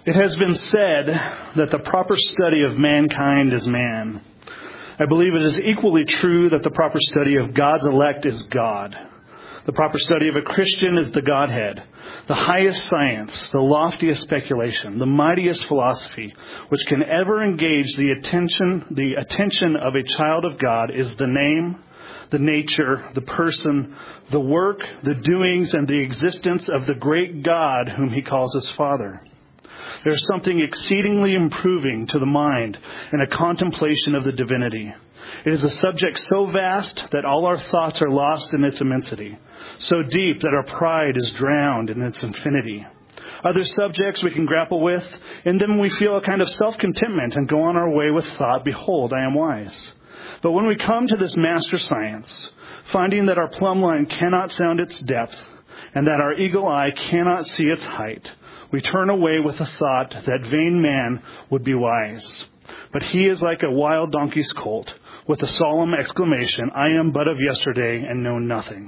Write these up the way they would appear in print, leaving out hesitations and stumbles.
It has been said that the proper study of mankind is man. I believe it is equally true that the proper study of God's elect is God. The proper study of a Christian is the Godhead, the highest science, the loftiest speculation, the mightiest philosophy, which can ever engage the attention of a child of God is the name, the nature, the person, the work, the doings, and the existence of the great God whom he calls his Father. There is something exceedingly improving to the mind in a contemplation of the divinity. It is a subject so vast that all our thoughts are lost in its immensity, so deep that our pride is drowned in its infinity. Other subjects we can grapple with, in them we feel a kind of self-contentment and go on our way with thought, behold, I am wise. But when we come to this master science, finding that our plumb line cannot sound its depth, and that our eagle eye cannot see its height, we turn away with the thought that vain man would be wise. But he is like a wild donkey's colt, with a solemn exclamation, I am but of yesterday and know nothing.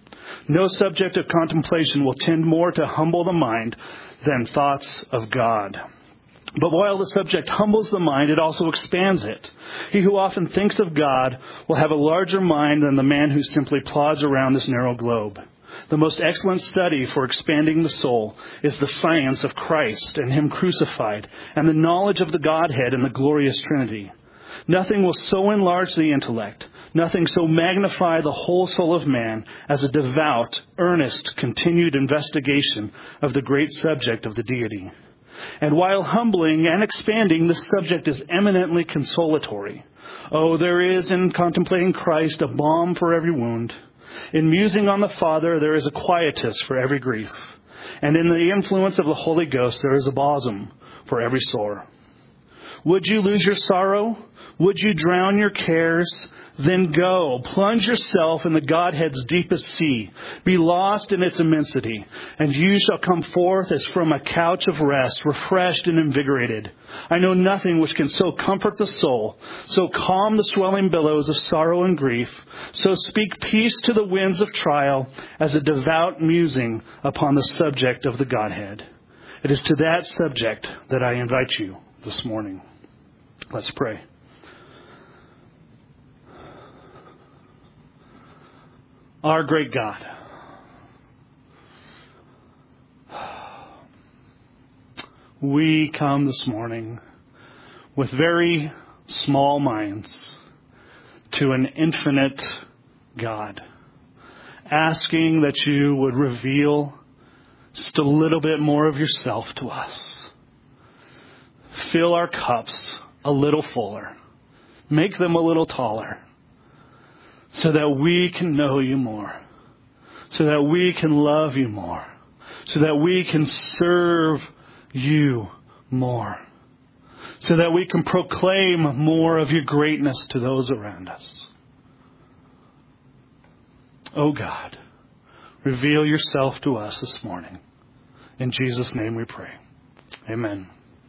No subject of contemplation will tend more to humble the mind than thoughts of God. But while the subject humbles the mind, it also expands it. He who often thinks of God will have a larger mind than the man who simply plods around this narrow globe. The most excellent study for expanding the soul is the science of Christ and Him crucified, and the knowledge of the Godhead and the glorious Trinity. Nothing will so enlarge the intellect, nothing so magnify the whole soul of man as a devout, earnest, continued investigation of the great subject of the deity. And while humbling and expanding, this subject is eminently consolatory. Oh, there is in contemplating Christ a balm for every wound. In musing on the Father, there is a quietus for every grief. And in the influence of the Holy Ghost, there is a balsam for every sore. Would you lose your sorrow? Would you drown your cares? Then go, plunge yourself in the Godhead's deepest sea. Be lost in its immensity, and you shall come forth as from a couch of rest, refreshed and invigorated. I know nothing which can so comfort the soul, so calm the swelling billows of sorrow and grief, so speak peace to the winds of trial as a devout musing upon the subject of the Godhead. It is to that subject that I invite you this morning. Let's pray. Our great God, we come this morning with very small minds to an infinite God, asking that you would reveal just a little bit more of yourself to us. Fill our cups a little fuller. Make them a little taller. So that we can know you more. So that we can love you more. So that we can serve you more. So that we can proclaim more of your greatness to those around us. Oh God, reveal yourself to us this morning. In Jesus' name we pray. Amen.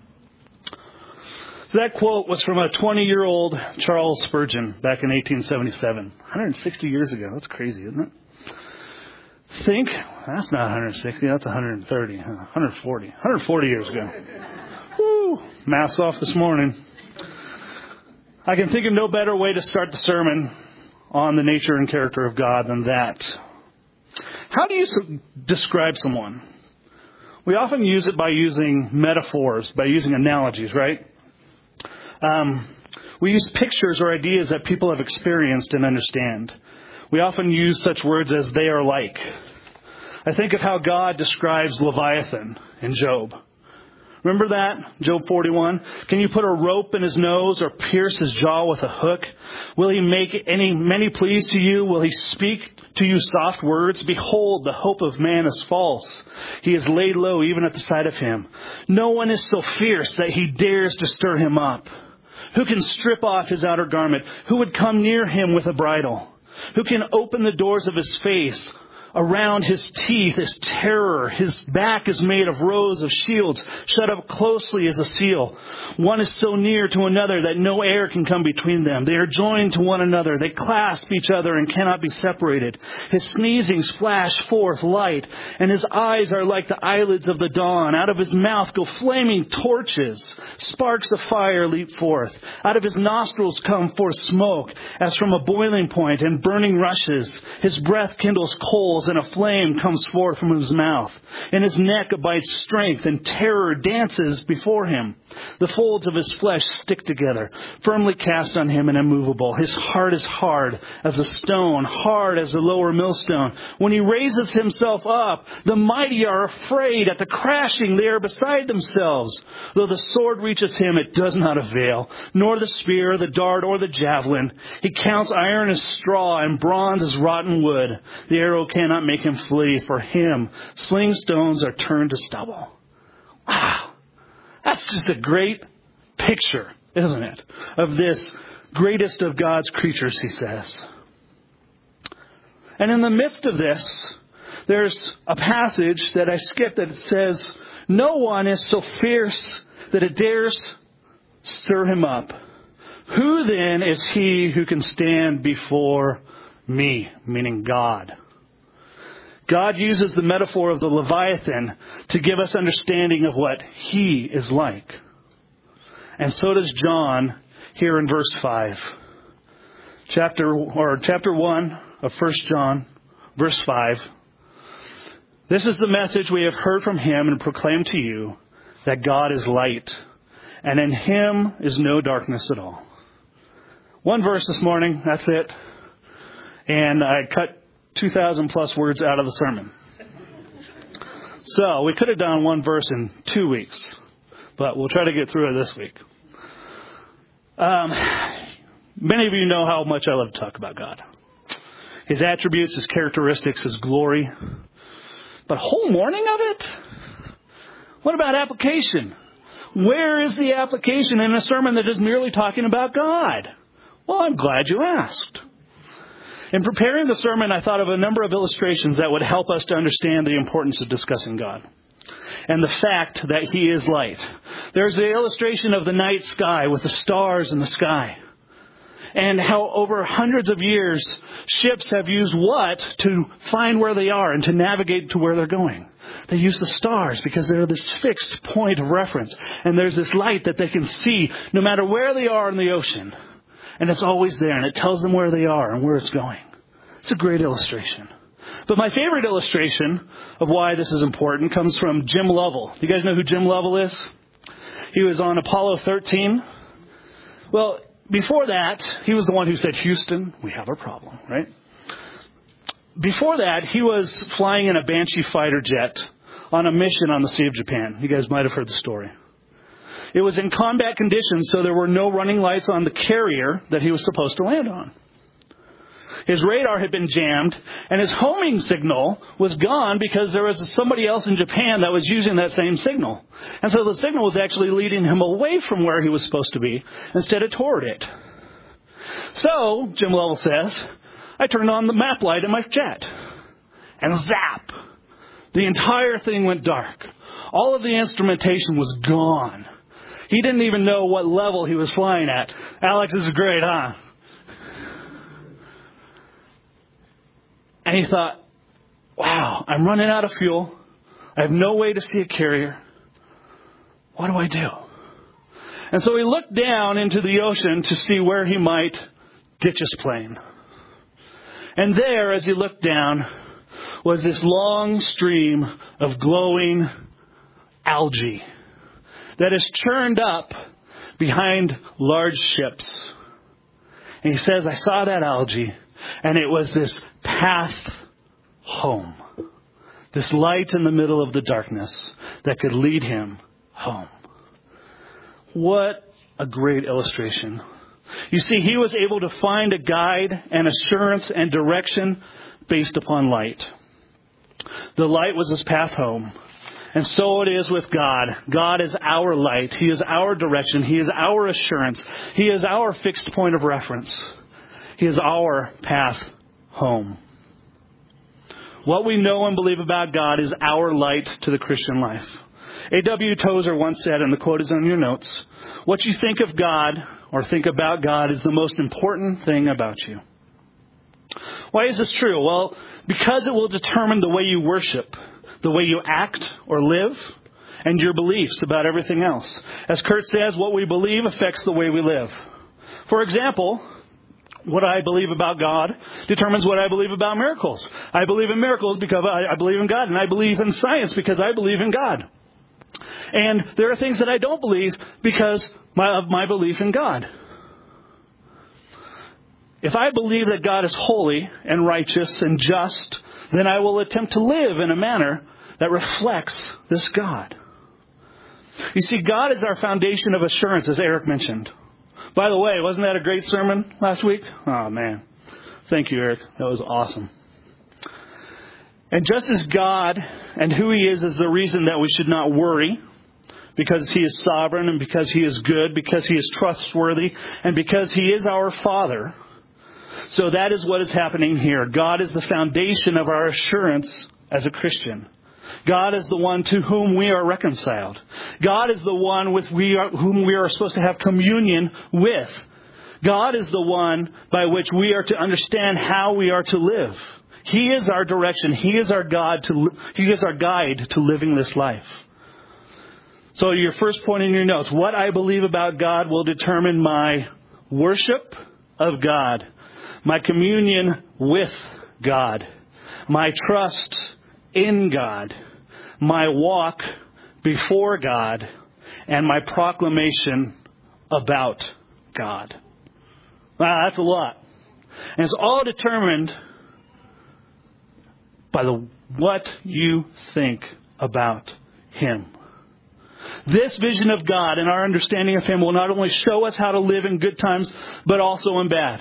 So that quote was from a 20-year-old Charles Spurgeon back in 1877. 160 years ago. That's crazy, isn't it? Think, that's not 160, that's 130, 140. 140 years ago. Woo! Math's off this morning. I can think of no better way to start the sermon on the nature and character of God than that. How do you describe someone? We often use it by using metaphors, by using analogies, right? We use pictures or ideas that people have experienced and understand. We often use such words as they are like. I think of how God describes Leviathan in Job. Remember that? Job 41. Can you put a rope in his nose or pierce his jaw with a hook? Will he make many pleas to you? Will he speak to you soft words? Behold, the hope of man is false. He is laid low even at the sight of him. No one is so fierce that he dares to stir him up. Who can strip off his outer garment? Who would come near him with a bridle? Who can open the doors of his face? Around his teeth is terror. His back is made of rows of shields, shut up closely as a seal. One is so near to another that no air can come between them. They are joined to one another. They clasp each other and cannot be separated. His sneezings flash forth light, and his eyes are like the eyelids of the dawn. Out of his mouth go flaming torches. Sparks of fire leap forth. Out of his nostrils come forth smoke, as from a boiling point, and burning rushes. His breath kindles coals, and a flame comes forth from his mouth. In his neck abides strength, and terror dances before him. The folds of his flesh stick together, firmly cast on him and immovable. His heart is hard as a stone, hard as the lower millstone. When he raises himself up, the mighty are afraid. At the crashing, they are beside themselves. Though the sword reaches him, it does not avail, nor the spear, the dart, or the javelin. He counts iron as straw, and bronze as rotten wood. The arrow cannot make him flee. For him, sling stones are turned to stubble. Wow. That's just a great picture, isn't it? Of this greatest of God's creatures, he says. And in the midst of this, there's a passage that I skipped that says, no one is so fierce that it dares stir him up. Who then is he who can stand before me? Meaning God. God uses the metaphor of the Leviathan to give us understanding of what he is like. And so does John here in verse 5. Chapter 1 of 1 John, verse 5. This is the message we have heard from him and proclaimed to you, that God is light, and in him is no darkness at all. One verse this morning, that's it. And I cut 2,000 plus words out of the sermon. So we could have done one verse in 2 weeks, but we'll try to get through it this week. Many of you know how much I love to talk about God. His attributes, his characteristics, his glory. But a whole morning of it? What about application? Where is the application in a sermon that is merely talking about God? Well, I'm glad you asked. In preparing the sermon, I thought of a number of illustrations that would help us to understand the importance of discussing God and the fact that he is light. There's the illustration of the night sky with the stars in the sky, and how over hundreds of years, ships have used what to find where they are and to navigate to where they're going. They use the stars because they're this fixed point of reference, and there's this light that they can see no matter where they are in the ocean. And it's always there, and it tells them where they are and where it's going. It's a great illustration. But my favorite illustration of why this is important comes from Jim Lovell. You guys know who Jim Lovell is? He was on Apollo 13. Well, before that, he was the one who said, Houston, we have a problem, right? Before that, he was flying in a Banshee fighter jet on a mission on the Sea of Japan. You guys might have heard the story. It was in combat conditions, so there were no running lights on the carrier that he was supposed to land on. His radar had been jammed, and his homing signal was gone because there was somebody else in Japan that was using that same signal. And so the signal was actually leading him away from where he was supposed to be instead of toward it. So, Jim Lovell says, I turned on the map light in my jet, and zap! The entire thing went dark. All of the instrumentation was gone. He didn't even know what level he was flying at. Alex, this is great, huh? And he thought, wow, I'm running out of fuel. I have no way to see a carrier. What do I do? And so he looked down into the ocean to see where he might ditch his plane. And there, as he looked down, was this long stream of glowing algae that is churned up behind large ships. And he says, I saw that algae, and it was this path home. This light in the middle of the darkness that could lead him home. What a great illustration. You see, he was able to find a guide and assurance and direction based upon light. The light was his path home. And so it is with God. God is our light. He is our direction. He is our assurance. He is our fixed point of reference. He is our path home. What we know and believe about God is our light to the Christian life. A.W. Tozer once said, and the quote is on your notes, "What you think of God or think about God is the most important thing about you." Why is this true? Well, because it will determine the way you worship, the way you act or live, and your beliefs about everything else. As Kurt says, what we believe affects the way we live. For example, what I believe about God determines what I believe about miracles. I believe in miracles because I believe in God, and I believe in science because I believe in God. And there are things that I don't believe because of my belief in God. If I believe that God is holy and righteous and just, then I will attempt to live in a manner that reflects this God. You see, God is our foundation of assurance, as Eric mentioned. By the way, wasn't that a great sermon last week? Oh, man. Thank you, Eric. That was awesome. And just as God and who He is the reason that we should not worry, because He is sovereign and because He is good, because He is trustworthy, and because He is our Father. So that is what is happening here. God is the foundation of our assurance as a Christian. God is the one to whom we are reconciled. God is the one with whom we are supposed to have communion with. God is the one by which we are to understand how we are to live. He is our direction. He is our guide to living this life. So your first point in your notes, what I believe about God will determine my worship of God, my communion with God, my trust in God, my walk before God, and my proclamation about God. Wow, that's a lot. And it's all determined by what you think about Him. This vision of God and our understanding of Him will not only show us how to live in good times, but also in bad.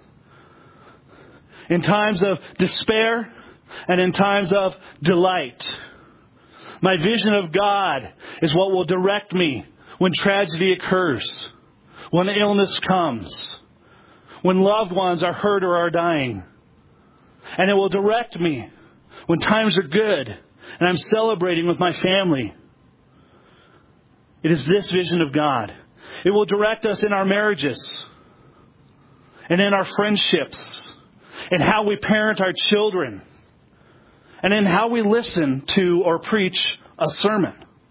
In times of despair and in times of delight. My vision of God is what will direct me when tragedy occurs, when illness comes, when loved ones are hurt or are dying. And it will direct me when times are good and I'm celebrating with my family. It is this vision of God. It will direct us in our marriages and in our friendships and how we parent our children and in how we listen to or preach a sermon.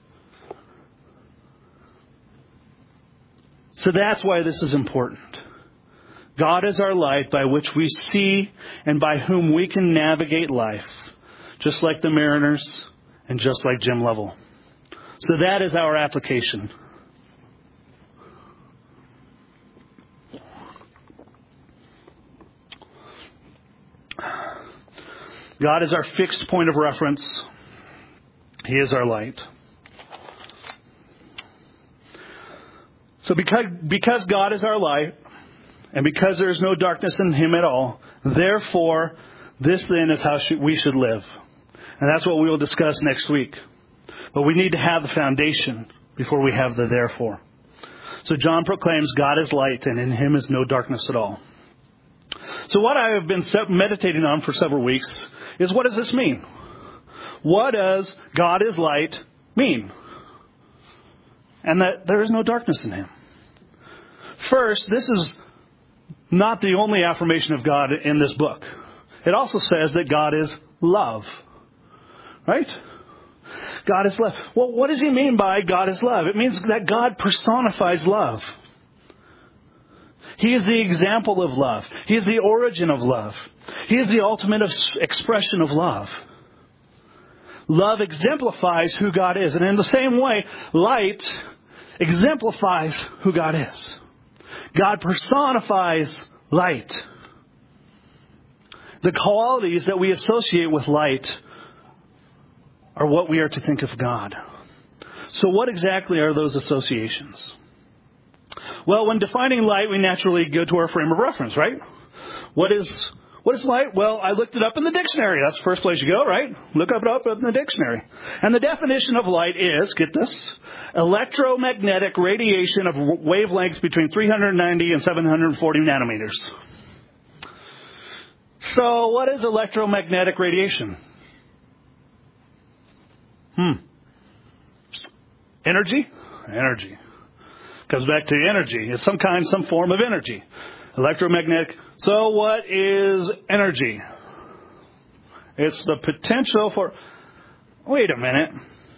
So that's why this is important. God is our light by which we see and by whom we can navigate life, just like the Mariners and just like Jim Lovell. So that is our application. God is our fixed point of reference. He is our light. So because God is our light, and because there is no darkness in Him at all, therefore, this then is how we should live. And that's what we will discuss next week. But we need to have the foundation before we have the therefore. So John proclaims God is light, and in Him is no darkness at all. So what I have been meditating on for several weeks is, what does this mean? What does God is light mean? And that there is no darkness in Him. First, this is not the only affirmation of God in this book. It also says that God is love. Right? God is love. Well, what does He mean by God is love? It means that God personifies love. He is the example of love. He is the origin of love. He is the ultimate expression of love. Love exemplifies who God is. And in the same way, light exemplifies who God is. God personifies light. The qualities that we associate with light are what we are to think of God. So what exactly are those associations? Well, when defining light, we naturally go to our frame of reference, right? What is light? Well, I looked it up in the dictionary. That's the first place you go, right? Look it up in the dictionary. And the definition of light is, get this, electromagnetic radiation of wavelengths between 390 and 740 nanometers. So what is electromagnetic radiation? Energy? Energy. Comes back to energy. It's some form of energy. Electromagnetic. So what is energy? It's the potential for... Wait a minute.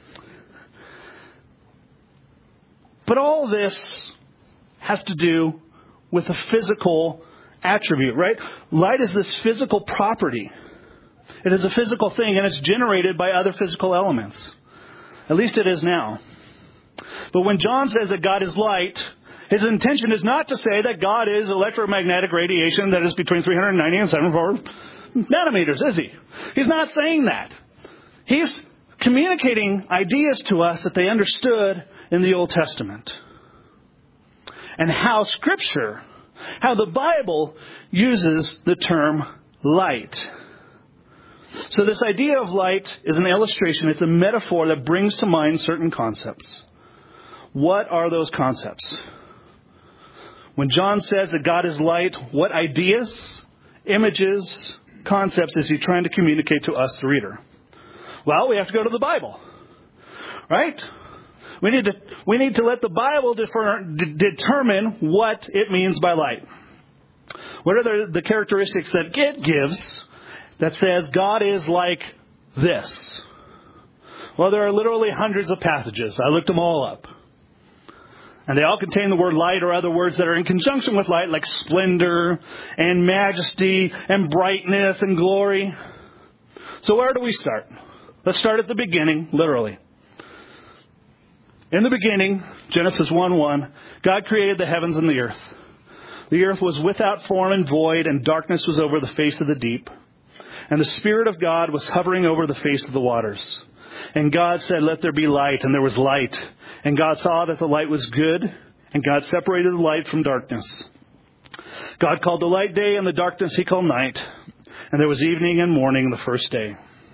But all this has to do with a physical attribute, right? Light is this physical property. It is a physical thing, and it's generated by other physical elements. At least it is now. But when John says that God is light, his intention is not to say that God is electromagnetic radiation that is between 390 and 740 nanometers, is he? He's not saying that. He's communicating ideas to us that they understood in the Old Testament. And how Scripture, how the Bible uses the term light. So this idea of light is an illustration. It's a metaphor that brings to mind certain concepts. What are those concepts? When John says that God is light, what ideas, images, concepts is he trying to communicate to us, the reader? Well, we have to go to the Bible, right? We need to let the Bible determine what it means by light. What are the characteristics that it gives that says God is like this? Well, there are literally hundreds of passages. I looked them all up. And they all contain the word light or other words that are in conjunction with light, like splendor and majesty and brightness and glory. So where do we start? Let's start at the beginning, literally. In the beginning, Genesis 1:1, God created the heavens and the earth. The earth was without form and void, and darkness was over the face of the deep. And the Spirit of God was hovering over the face of the waters. And God said, "Let there be light," and there was light. And God saw that the light was good, and God separated the light from darkness. God called the light day, and the darkness he called night. And there was evening and morning the first day.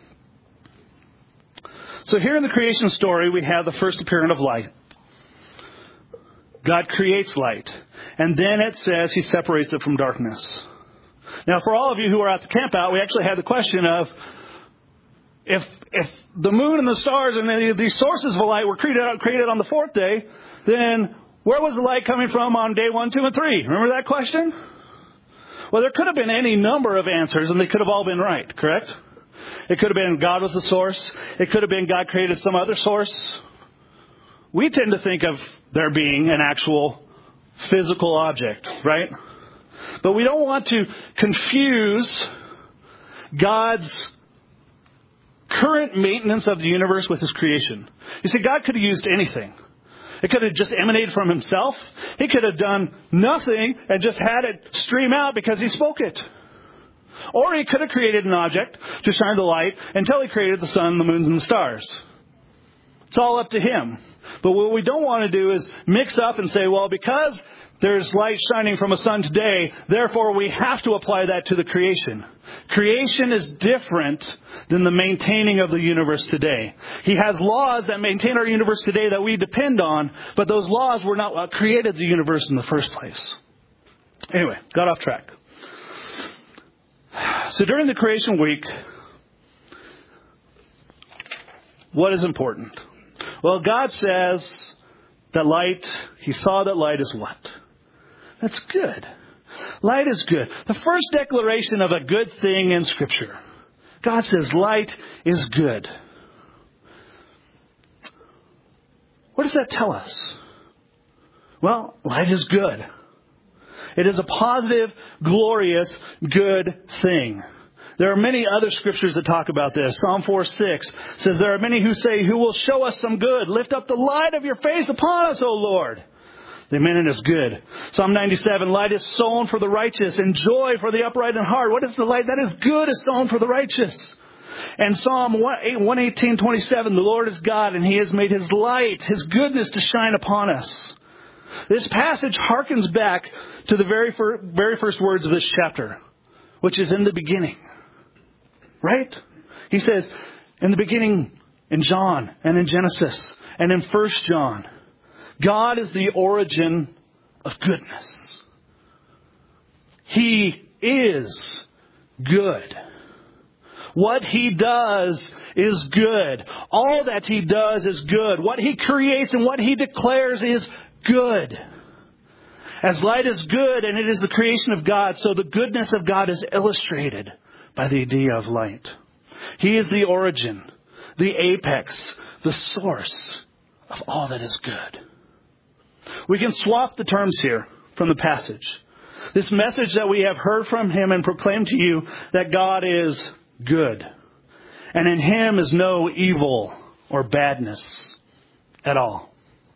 So here in the creation story, we have the first appearance of light. God creates light. And then it says he separates it from darkness. Now, for all of you who are at the camp out, we actually had the question of, if the moon and the stars and these sources of light were created on the fourth day, then where was the light coming from on day 1, 2, and 3? Remember that question? Well, there could have been any number of answers, and they could have all been right, correct? It could have been God was the source. It could have been God created some other source. We tend to think of there being an actual physical object, right? But we don't want to confuse God's current maintenance of the universe with his creation. You see, God could have used anything. It could have just emanated from himself. He could have done nothing and just had it stream out because he spoke it. Or he could have created an object to shine the light until he created the sun, the moons, and the stars. It's all up to him. But what we don't want to do is mix up and say, well, because there's light shining from a sun today, therefore we have to apply that to the creation. Creation is different than the maintaining of the universe today. He has laws that maintain our universe today that we depend on, but those laws were not what created the universe in the first place. Anyway, got off track. So during the creation week, what is important? Well, God says that light, he saw that light is what? That's good. Light is good. The first declaration of a good thing in Scripture. God says light is good. What does that tell us? Well, light is good. It is a positive, glorious, good thing. There are many other scriptures that talk about this. Psalm 4:6 says, there are many who say, who will show us some good? Lift up the light of your face upon us, O Lord. The meaning is good. Psalm 97, light is sown for the righteous and joy for the upright in heart. What is the light that is good is sown for the righteous? And Psalm 118:27, the Lord is God and he has made his light, his goodness to shine upon us. This passage harkens back to the very first words of this chapter, which is in the beginning. Right? He says, in the beginning, in John, and in Genesis, and in 1 John, God is the origin of goodness. He is good. What He does is good. All that He does is good. What He creates and what He declares is good. As light is good and it is the creation of God, so the goodness of God is illustrated by the idea of light. He is the origin, the apex, the source of all that is good. We can swap the terms here from the passage. This message that we have heard from Him and proclaimed to you that God is good. And in Him is no evil or badness at all.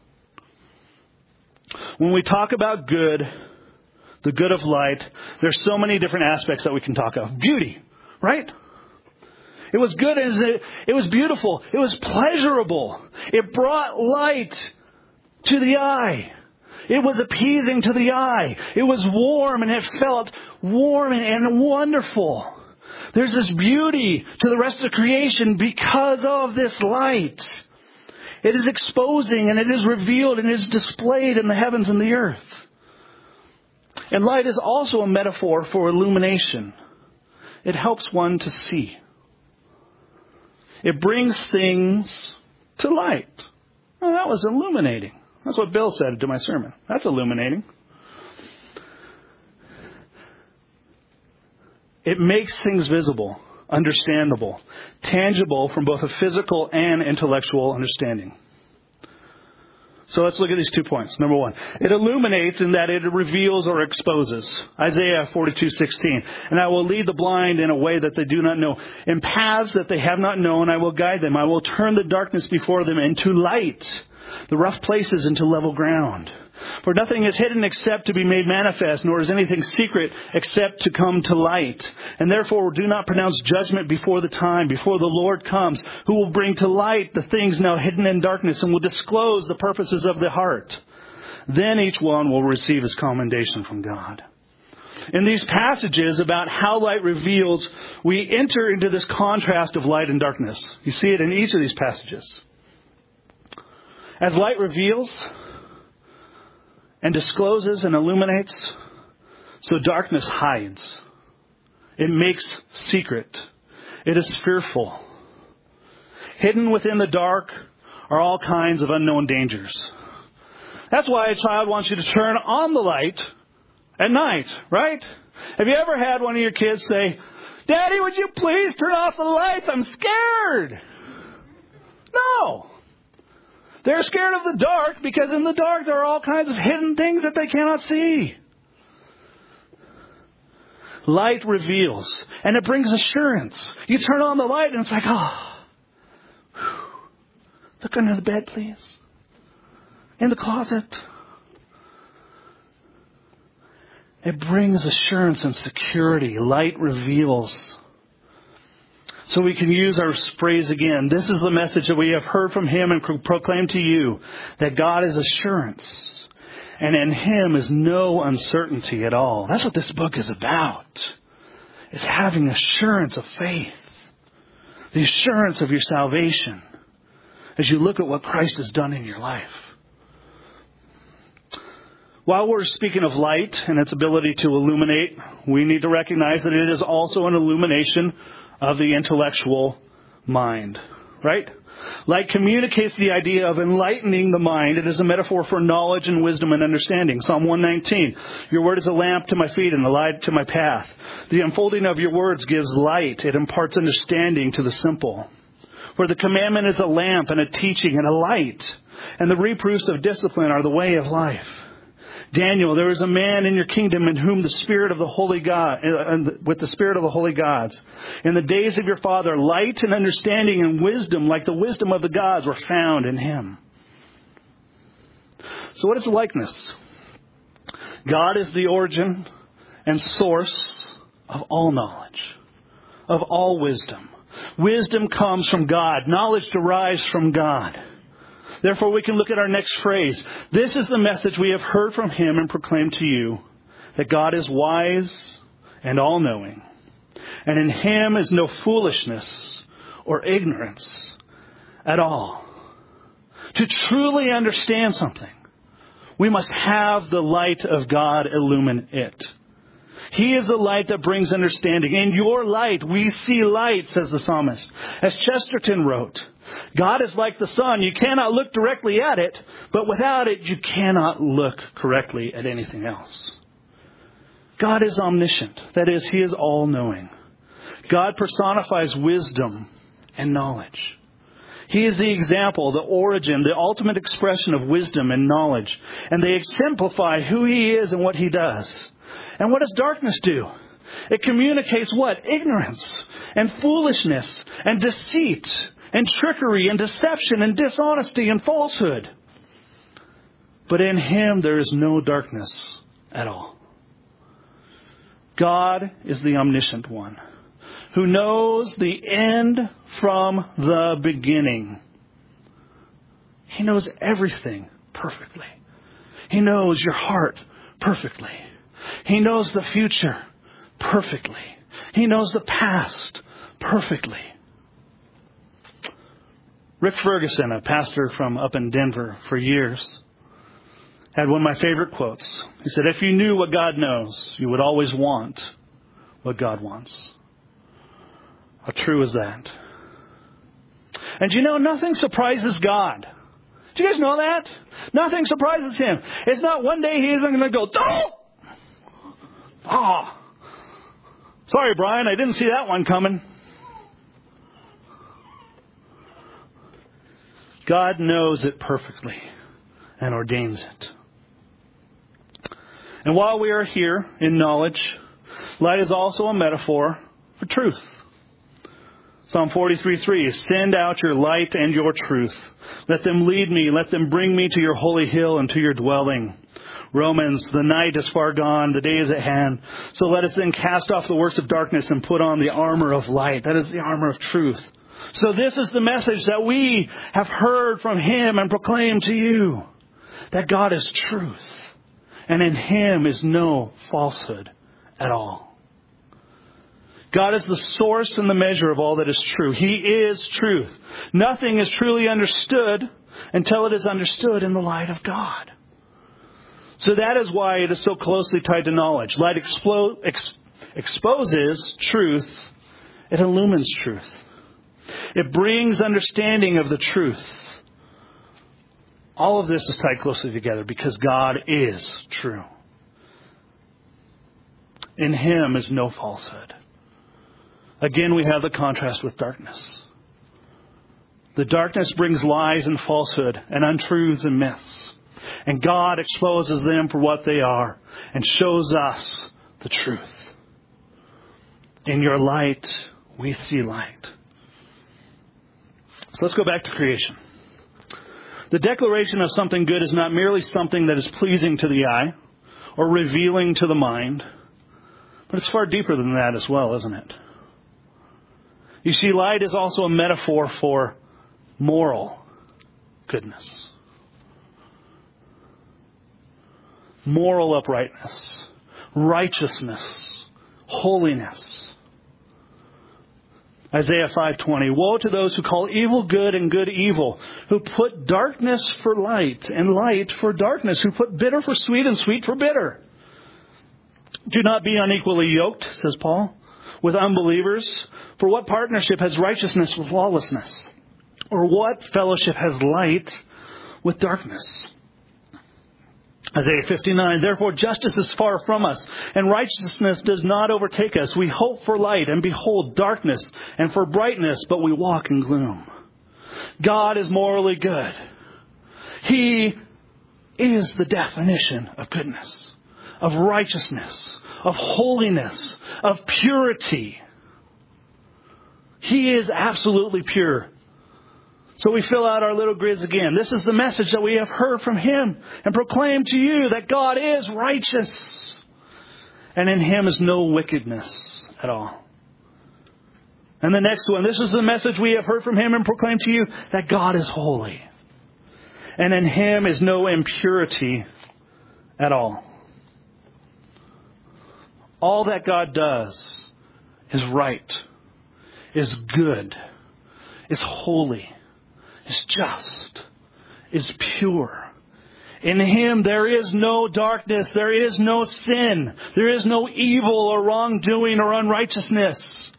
When we talk about good, the good of light, there's so many different aspects that we can talk of. Beauty, right? It was good and it was beautiful. It was pleasurable. It brought light to the eye. It was appeasing to the eye. It was warm and it felt warm and wonderful. There's this beauty to the rest of creation because of this light. It is exposing and it is revealed and it is displayed in the heavens and the earth. And light is also a metaphor for illumination. It helps one to see. It brings things to light. Well, that was illuminating. That's what Bill said to my sermon. That's illuminating. It makes things visible, understandable, tangible from both a physical and intellectual understanding. So let's look at these 2 points. Number 1, it illuminates in that it reveals or exposes. Isaiah 42:16. And I will lead the blind in a way that they do not know. In paths that they have not known, I will guide them. I will turn the darkness before them into light, the rough places into level ground. For nothing is hidden except to be made manifest, nor is anything secret except to come to light. And therefore do not pronounce judgment before the time, before the Lord comes, who will bring to light the things now hidden in darkness and will disclose the purposes of the heart. Then each one will receive his commendation from God. In these passages about how light reveals, we enter into this contrast of light and darkness. You see it in each of these passages. As light reveals and discloses and illuminates, so darkness hides. It makes secret. It is fearful. Hidden within the dark are all kinds of unknown dangers. That's why a child wants you to turn on the light at night, right? Have you ever had one of your kids say, "Daddy, would you please turn off the lights? I'm scared." No. They're scared of the dark because in the dark there are all kinds of hidden things that they cannot see. Light reveals, and it brings assurance. You turn on the light and it's like, look under the bed, please. In the closet. It brings assurance and security. Light reveals. So we can use our phrase again. This is the message that we have heard from Him and proclaim to you, that God is assurance. And in Him is no uncertainty at all. That's what this book is about. It's having assurance of faith. The assurance of your salvation. As you look at what Christ has done in your life. While we're speaking of light and its ability to illuminate, we need to recognize that it is also an illumination of the intellectual mind, right? Light communicates the idea of enlightening the mind. It is a metaphor for knowledge and wisdom and understanding. Psalm 119, your word is a lamp to my feet and a light to my path. The unfolding of your words gives light. It imparts understanding to the simple. For the commandment is a lamp and a teaching and a light. And the reproofs of discipline are the way of life. Daniel, there is a man in your kingdom in whom the Spirit of the Holy God, with the Spirit of the Holy Gods. In the days of your father, light and understanding and wisdom, like the wisdom of the gods, were found in him. So what is the likeness? God is the origin and source of all knowledge, of all wisdom. Wisdom comes from God. Knowledge derives from God. Therefore, we can look at our next phrase. This is the message we have heard from Him and proclaimed to you, that God is wise and all-knowing. And in Him is no foolishness or ignorance at all. To truly understand something, we must have the light of God illumine it. He is the light that brings understanding. In your light, we see light, says the psalmist. As Chesterton wrote, God is like the sun. You cannot look directly at it, but without it, you cannot look correctly at anything else. God is omniscient. That is, He is all-knowing. God personifies wisdom and knowledge. He is the example, the origin, the ultimate expression of wisdom and knowledge. And they exemplify who He is and what He does. And what does darkness do? It communicates what? Ignorance and foolishness and deceit and trickery and deception and dishonesty and falsehood. But in Him there is no darkness at all. God is the omniscient one, who knows the end from the beginning. He knows everything perfectly. He knows your heart perfectly. He knows the future perfectly. He knows the past perfectly. Rick Ferguson, a pastor from up in Denver for years, had one of my favorite quotes. He said, "If you knew what God knows, you would always want what God wants." How true is that? And you know, nothing surprises God. Do you guys know that? Nothing surprises Him. It's not one day He isn't going to go, oh, sorry, Brian, I didn't see that one coming. God knows it perfectly and ordains it. And while we are here in knowledge, light is also a metaphor for truth. Psalm 43:3, "Send out your light and your truth. Let them lead me. Let them bring me to your holy hill and to your dwelling." Romans, "The night is far gone. The day is at hand. So let us then cast off the works of darkness and put on the armor of light." That is the armor of truth. So this is the message that we have heard from Him and proclaimed to you. That God is truth. And in Him is no falsehood at all. God is the source and the measure of all that is true. He is truth. Nothing is truly understood until it is understood in the light of God. So that is why it is so closely tied to knowledge. Light exposes truth. It illumines truth. It brings understanding of the truth. All of this is tied closely together because God is true. In Him is no falsehood. Again, we have the contrast with darkness. The darkness brings lies and falsehood and untruths and myths. And God exposes them for what they are and shows us the truth. In your light, we see light. So let's go back to creation. The declaration of something good is not merely something that is pleasing to the eye or revealing to the mind, but it's far deeper than that as well, isn't it? You see, light is also a metaphor for moral goodness. Moral uprightness, righteousness, holiness. Isaiah 5:20, "Woe to those who call evil good and good evil, who put darkness for light and light for darkness, who put bitter for sweet and sweet for bitter. Do not be unequally yoked," says Paul, "with unbelievers. For what partnership has righteousness with lawlessness? Or what fellowship has light with darkness?" Isaiah 59, "Therefore justice is far from us, and righteousness does not overtake us. We hope for light, and behold darkness, and for brightness, but we walk in gloom." God is morally good. He is the definition of goodness, of righteousness, of holiness, of purity. He is absolutely pure. So we fill out our little grids again. This is the message that we have heard from Him and proclaimed to you, that God is righteous. And in Him is no wickedness at all. And the next one, this is the message we have heard from Him and proclaimed to you, that God is holy. And in Him is no impurity at all. All that God does is right, is good, is holy, is just, is pure, In Him there is no darkness, there is no sin, there is no evil or wrongdoing or unrighteousness.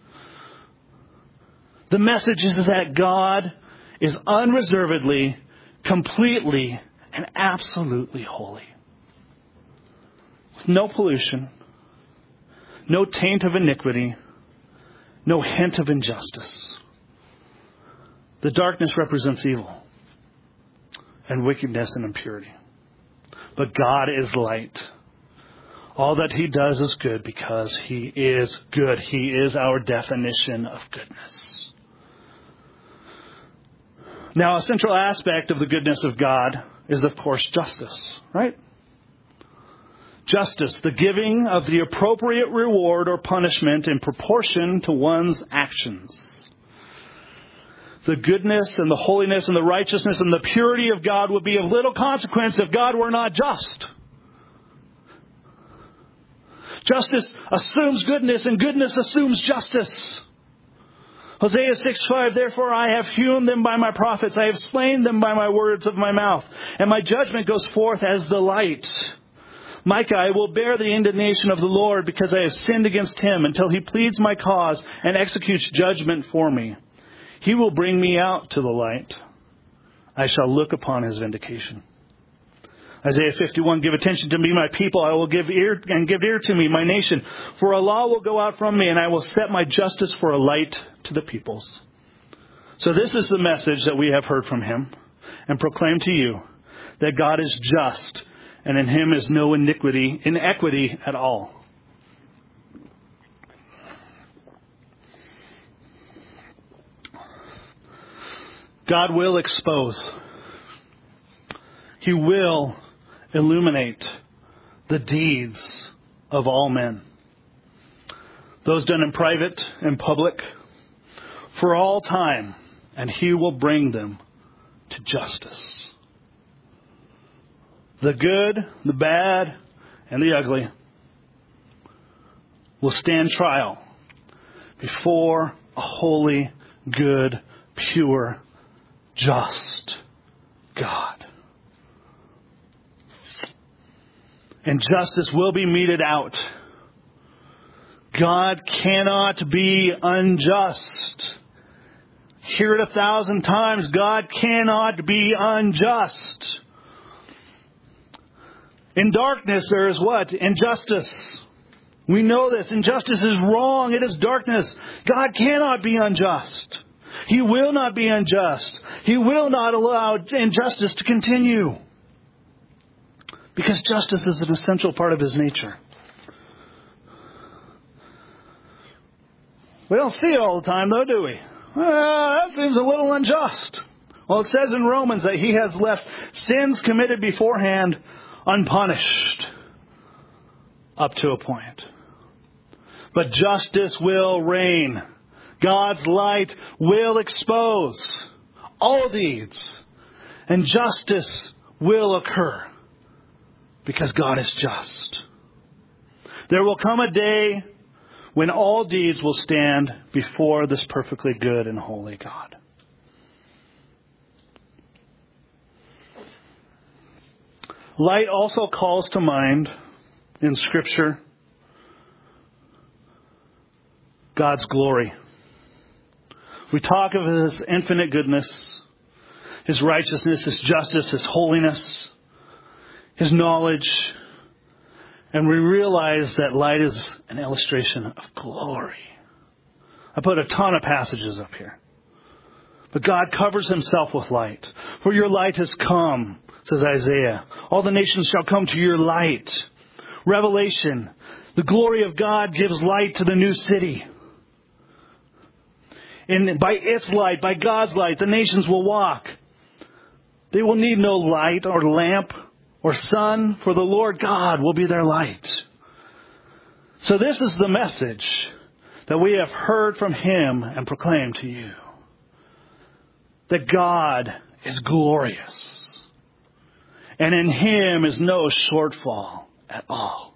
The message is that God is unreservedly, completely, and absolutely holy. With no pollution, no taint of iniquity, no hint of injustice. The darkness represents evil and wickedness and impurity. But God is light. All that He does is good because He is good. He is our definition of goodness. Now, a central aspect of the goodness of God is, of course, justice, right? Justice, the giving of the appropriate reward or punishment in proportion to one's actions. The goodness and the holiness and the righteousness and the purity of God would be of little consequence if God were not just. Justice assumes goodness, and goodness assumes justice. Hosea 6:5, therefore I have hewn them by my prophets, I have slain them by my words of my mouth, and my judgment goes forth as the light. Micah, I will bear the indignation of the Lord because I have sinned against Him until He pleads my cause and executes judgment for me. He will bring me out to the light. I shall look upon His vindication. Isaiah 51, give attention to me, my people. I will give ear to me, my nation. For a law will go out from me, and I will set my justice for a light to the peoples. So this is the message that we have heard from Him and proclaim to you, that God is just, and in Him is no inequity at all. God will expose. He will illuminate the deeds of all men. Those done in private and public for all time, and He will bring them to justice. The good, the bad, and the ugly will stand trial before a holy, good, pure, just God. And justice will be meted out. God cannot be unjust. Hear it 1,000 times. God cannot be unjust. In darkness there is what? Injustice. We know this. Injustice is wrong. It is darkness. God cannot be unjust. He will not be unjust. He will not allow injustice to continue. Because justice is an essential part of His nature. We don't see it all the time, though, do we? That seems a little unjust. Well, it says in Romans that He has left sins committed beforehand unpunished up to a point. But justice will reign. God's light will expose all deeds, and justice will occur because God is just. There will come a day when all deeds will stand before this perfectly good and holy God. Light also calls to mind in Scripture God's glory. We talk of His infinite goodness, His righteousness, His justice, His holiness, His knowledge, and we realize that light is an illustration of glory. I put a ton of passages up here. But God covers Himself with light. For your light has come, says Isaiah. All the nations shall come to your light. Revelation, the glory of God gives light to the new city. And by its light, by God's light, the nations will walk. They will need no light or lamp or sun, for the Lord God will be their light. So this is the message that we have heard from Him and proclaimed to you. That God is glorious. And in Him is no shortfall at all.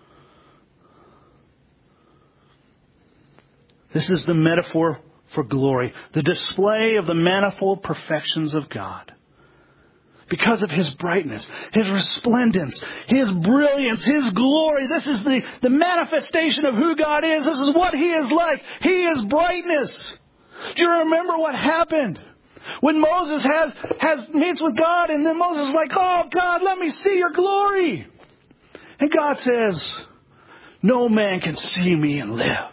This is the metaphor for glory, the display of the manifold perfections of God. Because of His brightness, His resplendence, His brilliance, His glory. This is the manifestation of who God is. This is what He is like. He is brightness. Do you remember what happened? When Moses meets with God, and then Moses is like, oh God, let me see your glory. And God says, no man can see me and live.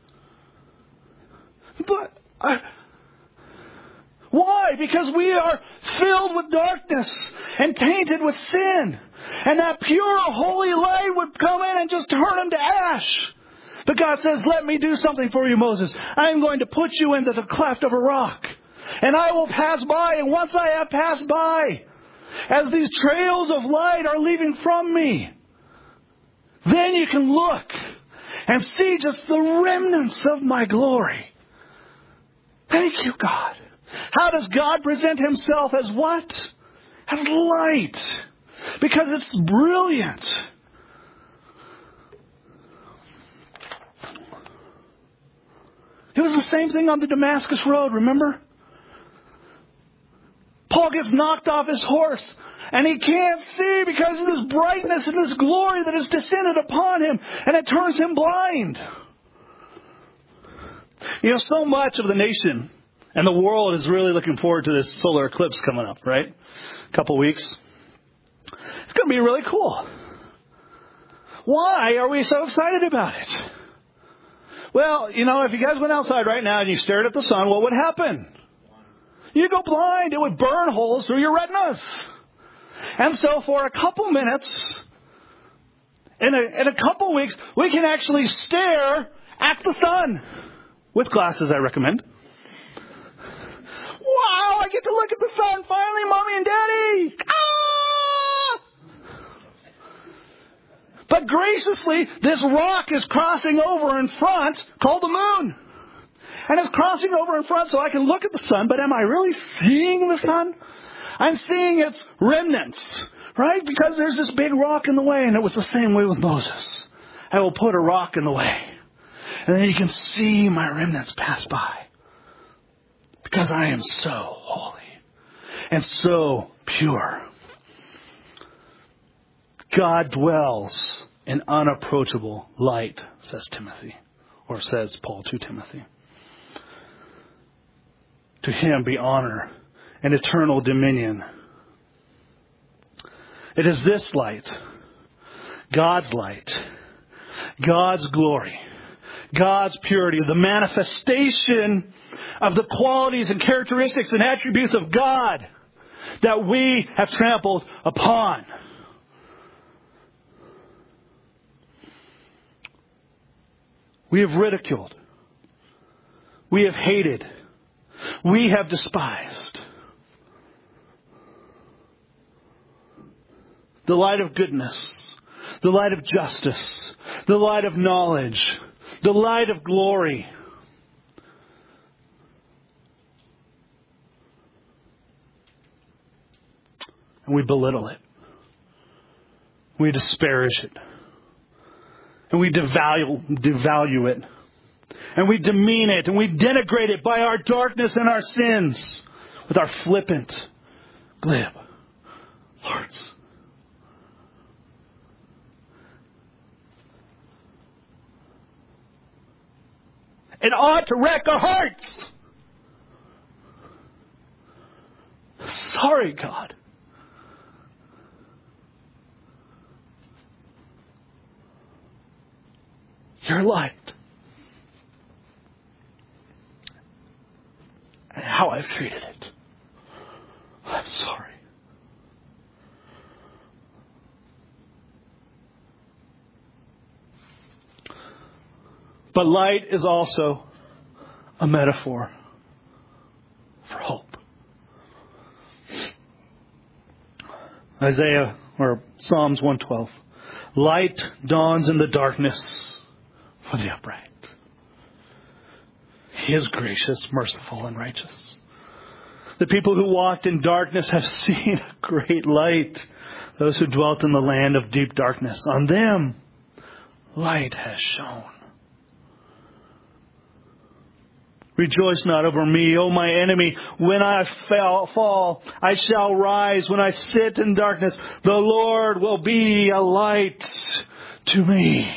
But why? Because we are filled with darkness and tainted with sin. And that pure, holy light would come in and just turn them to ash. But God says, let me do something for you, Moses. I am going to put you into the cleft of a rock. And I will pass by. And once I have passed by, as these trails of light are leaving from me, then you can look and see just the remnants of my glory. Thank you, God. How does God present Himself? As what? As light. Because it's brilliant. It was the same thing on the Damascus Road, remember? Paul gets knocked off his horse. And he can't see because of this brightness and this glory that has descended upon him. And it turns him blind. You know, so much of the nation and the world is really looking forward to this solar eclipse coming up, right? A couple weeks. It's going to be really cool. Why are we so excited about it? Well, you know, if you guys went outside right now and you stared at the sun, what would happen? You'd go blind. It would burn holes through your retinas. And so for a couple minutes, in a couple weeks, we can actually stare at the sun. With glasses, I recommend. Wow, I get to look at the sun finally, Mommy and Daddy. Ah! But graciously, this rock is crossing over in front, called the moon. And it's crossing over in front so I can look at the sun, but am I really seeing the sun? I'm seeing its remnants, right? Because there's this big rock in the way, and it was the same way with Moses. I will put a rock in the way, and then you can see my remnants pass by. Because I am so holy and so pure. God dwells in unapproachable light, says Timothy, or says Paul to Timothy. To Him be honor and eternal dominion. It is this light, God's glory, God's purity, the manifestation of the qualities and characteristics and attributes of God that we have trampled upon. We have ridiculed. We have hated. We have despised. The light of goodness, the light of justice, the light of knowledge, the light of glory. And we belittle it. We disparage it. And we devalue it. And we demean it. And we denigrate it by our darkness and our sins. With our flippant, glib hearts. It ought to wreck our hearts. Sorry, God. Your light. And how I've treated it. I'm sorry. But light is also a metaphor for hope. Isaiah, or Psalms 112. Light dawns in the darkness for the upright. He is gracious, merciful, and righteous. The people who walked in darkness have seen a great light. Those who dwelt in the land of deep darkness, on them light has shone. Rejoice not over me, O my enemy. When I fall, I shall rise. When I sit in darkness, the Lord will be a light to me.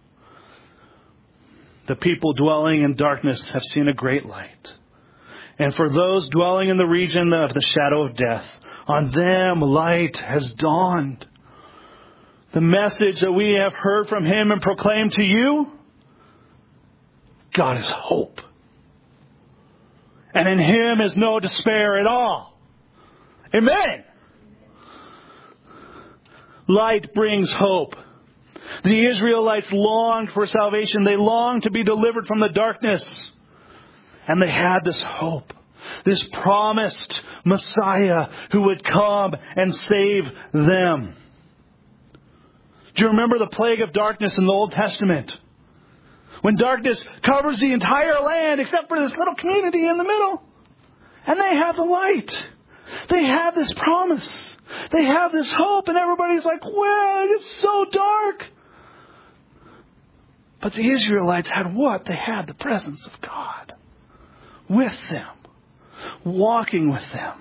The people dwelling in darkness have seen a great light. And for those dwelling in the region of the shadow of death, on them light has dawned. The message that we have heard from Him and proclaimed to you, God is hope. And in Him is no despair at all. Amen. Light brings hope. The Israelites longed for salvation. They longed to be delivered from the darkness. And they had this hope, this promised Messiah who would come and save them. Do you remember the plague of darkness in the Old Testament? When darkness covers the entire land except for this little community in the middle. And they have the light. They have this promise. They have this hope. And everybody's like, well, it's so dark. But the Israelites had what? They had the presence of God with them, walking with them.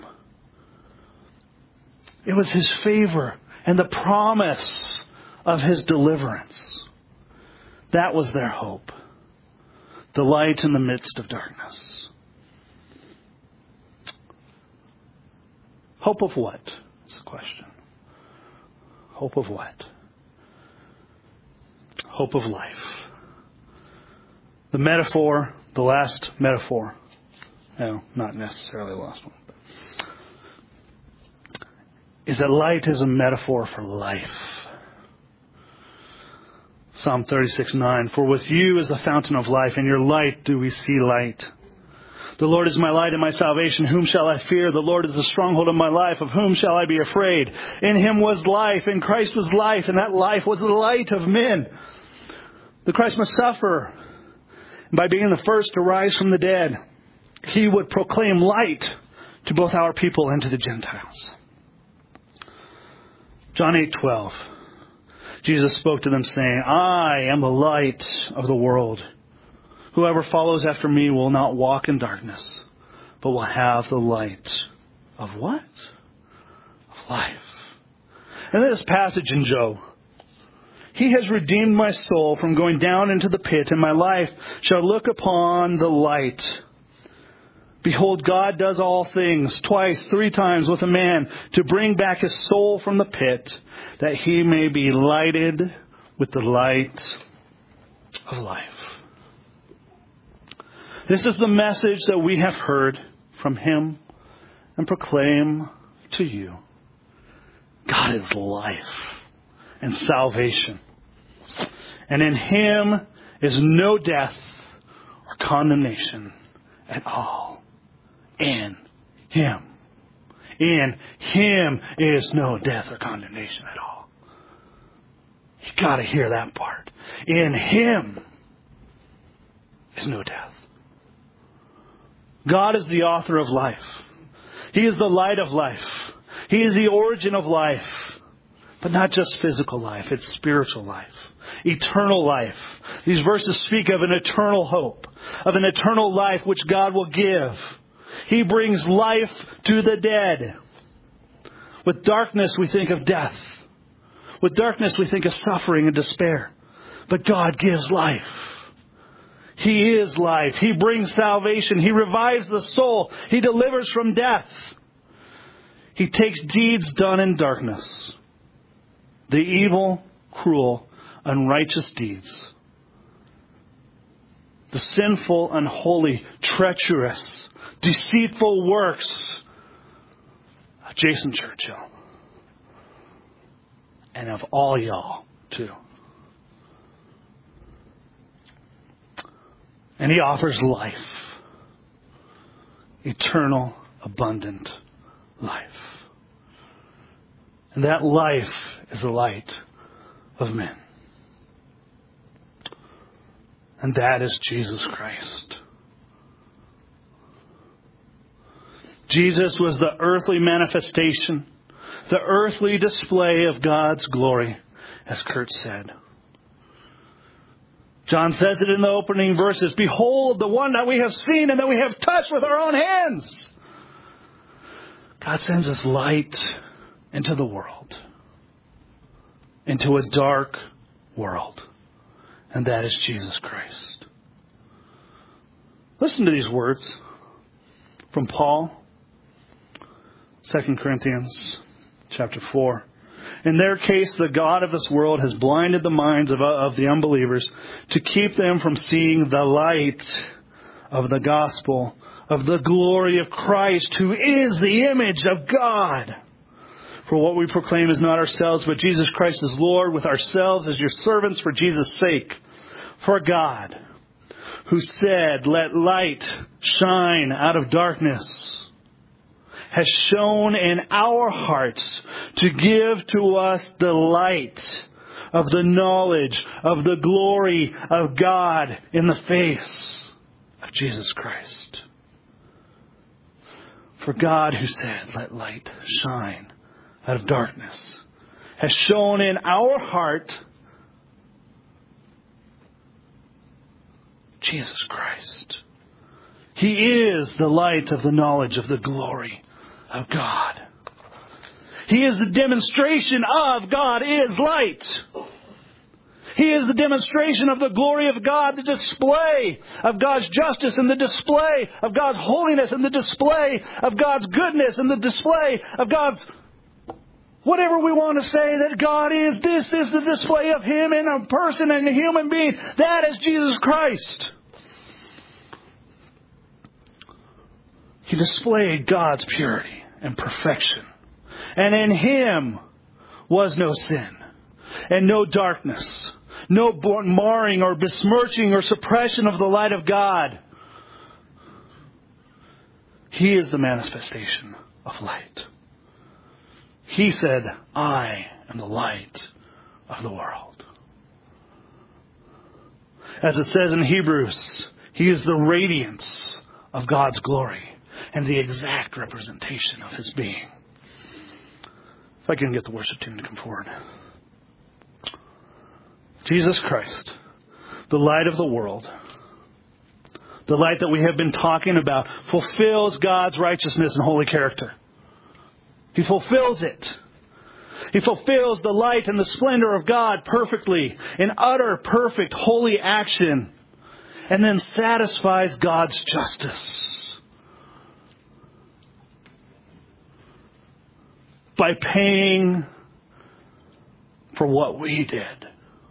It was His favor and the promise of His deliverance. That was their hope. The light in the midst of darkness. Hope of what? That's the question. Hope of what? Hope of life. The metaphor, the last metaphor. No, not necessarily the last one. Is that light is a metaphor for life. Psalm 36:9. For with you is the fountain of life, and your light do we see light. The Lord is my light and my salvation. Whom shall I fear? The Lord is the stronghold of my life. Of whom shall I be afraid? In Him was life, and Christ was life, and that life was the light of men. The Christ must suffer. And by being the first to rise from the dead, He would proclaim light to both our people and to the Gentiles. John 8:12. Jesus spoke to them saying, I am the light of the world. Whoever follows after me will not walk in darkness, but will have the light of what? Of life. And this passage in Job. He has redeemed my soul from going down into the pit, and my life shall look upon the light. Behold, God does all things, twice, 3 times with a man, to bring back his soul from the pit, that he may be lighted with the light of life. This is the message that we have heard from Him and proclaim to you. God is life and salvation. And in Him is no death or condemnation at all. In Him. In Him is no death or condemnation at all. You got to hear that part. In Him is no death. God is the author of life. He is the light of life. He is the origin of life. But not just physical life, it's spiritual life. Eternal life. These verses speak of an eternal hope, of an eternal life which God will give. He brings life to the dead. With darkness we think of death. With darkness we think of suffering and despair. But God gives life. He is life. He brings salvation. He revives the soul. He delivers from death. He takes deeds done in darkness. The evil, cruel, unrighteous deeds. The sinful, unholy, treacherous, deceitful works of Jason Churchill. And of all y'all, too. And He offers life. Eternal, abundant life. And that life is the light of men. And that is Jesus Christ. Jesus was the earthly manifestation, the earthly display of God's glory, as Kurt said. John says it in the opening verses, behold, the one that we have seen and that we have touched with our own hands. God sends us light into the world, into a dark world, and that is Jesus Christ. Listen to these words from Paul, 2 Corinthians chapter 4. In their case, the God of this world has blinded the minds of the unbelievers to keep them from seeing the light of the gospel of the glory of Christ, who is the image of God. For what we proclaim is not ourselves, but Jesus Christ is Lord, with ourselves as your servants for Jesus' sake. For God, who said, let light shine out of darkness, has shone in our hearts to give to us the light of the knowledge of the glory of God in the face of Jesus Christ. For God, who said, let light shine out of darkness, has shone in our heart Jesus Christ. He is the light of the knowledge of the glory of God. He is the demonstration of God is light. He is the demonstration of the glory of God, the display of God's justice and the display of God's holiness and the display of God's goodness and the display of God's whatever we want to say that God is. This is the display of Him in a person and a human being. That is Jesus Christ. He displayed God's purity and perfection. And in Him was no sin and no darkness, no marring or besmirching or suppression of the light of God. He is the manifestation of light. He said, I am the light of the world. As it says in Hebrews, He is the radiance of God's glory and the exact representation of His being. If I can get the worship team to come forward. Jesus Christ, the light of the world, the light that we have been talking about, fulfills God's righteousness and holy character. He fulfills it. He fulfills the light and the splendor of God perfectly in utter, perfect, holy action, and then satisfies God's justice by paying for what we did.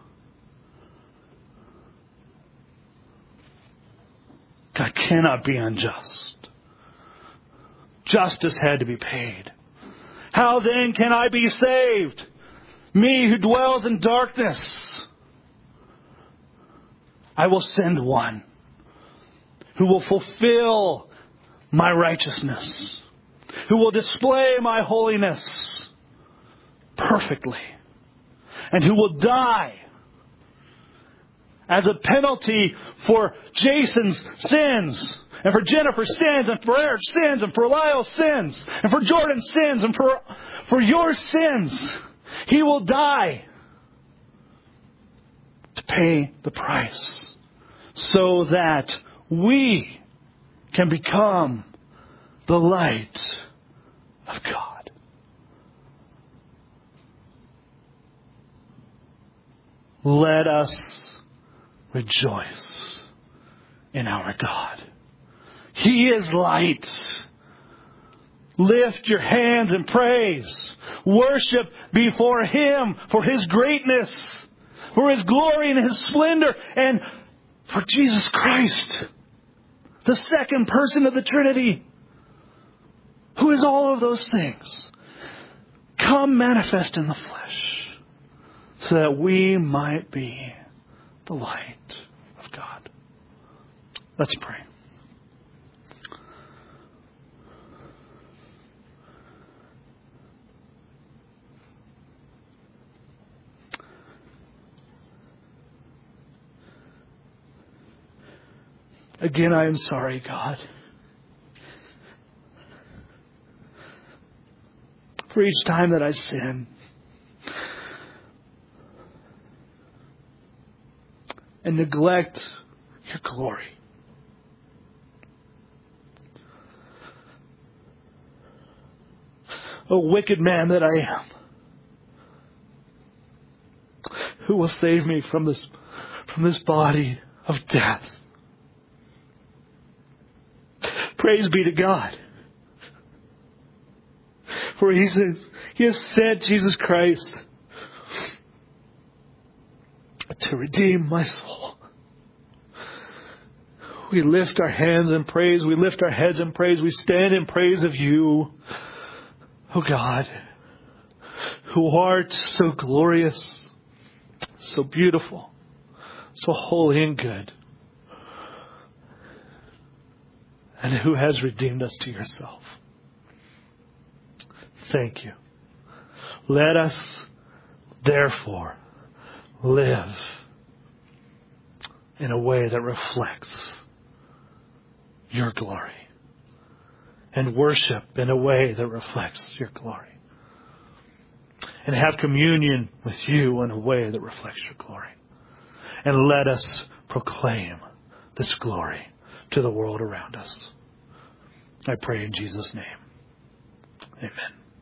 God cannot be unjust. Justice had to be paid. How then can I be saved? Me who dwells in darkness. I will send one who will fulfill my righteousness, who will display my holiness perfectly, and who will die as a penalty for Jason's sins, and for Jennifer's sins, and for Eric's sins, and for Lyle's sins, and for Jordan's sins, and for your sins. He will die to pay the price so that we can become the light of God. Let us rejoice in our God. He is light. Lift your hands in praise. Worship before Him for His greatness, for His glory and His splendor, and for Jesus Christ, the second person of the Trinity, who is all of those things. Come manifest in the flesh so that we might be the light of God. Let's pray. Again, I am sorry, God, for each time that I sin. and neglect your glory. O wicked man that I am, who will save me from this body of death? Praise be to God. For He says, He has sent Jesus Christ to redeem my soul. We lift our hands in praise. We lift our heads in praise. We stand in praise of You, O God, who art so glorious, so beautiful, so holy and good, and who has redeemed us to Yourself. Thank You. Let us, therefore, live in a way that reflects Your glory, and worship in a way that reflects Your glory, and have communion with You in a way that reflects Your glory. And let us proclaim this glory to the world around us. I pray in Jesus' name. Amen.